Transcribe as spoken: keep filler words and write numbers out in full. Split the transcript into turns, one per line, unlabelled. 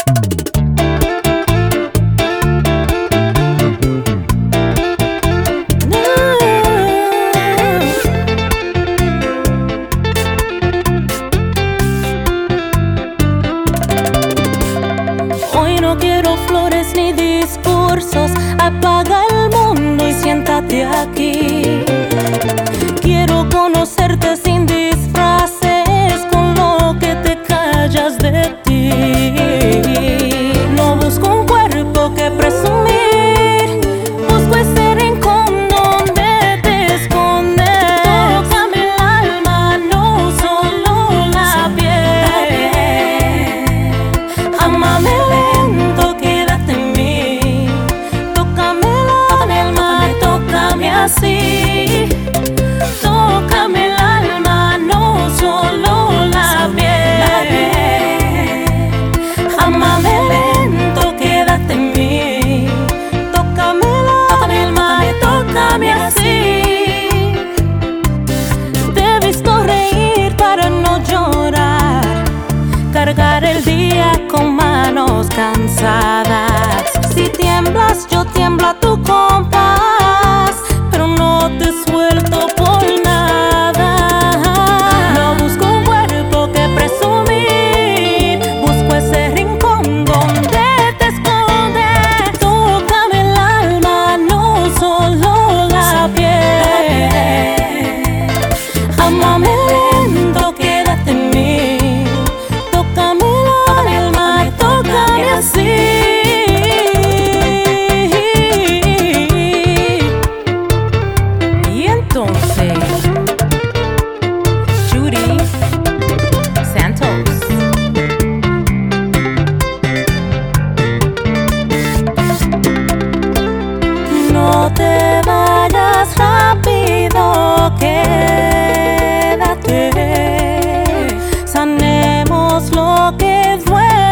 No quiero flores ni discursos, apaga el mundo y siéntate aquí. Quiero conocerte sin disfraces, con lo que te callas de ti. No busco un cuerpo que presumir, busco ese rincón donde te escondes. Tócame el alma, no solo la piel. Ámame lento, quédate en mí. Tócame el alma, tócame así. Tócame el alma, no solo la piel. Ámame lento, quédate en mí. Tócame el alma, tócame así. Te he visto reír para no llorar, cargar el día con manos cansadas. Si tiemblas, yo tiemblo a tu compás, pero no te suelto por nada. No busco un cuerpo que presumir, busco ese rincón donde te escondes. Tócame el alma, no solo la piel. Ámame lento, quédate en mí. Tócame el alma, tócame así. Y entonces, Judy Santos. No te vayas rápido, quédate. Sanemos lo que duele.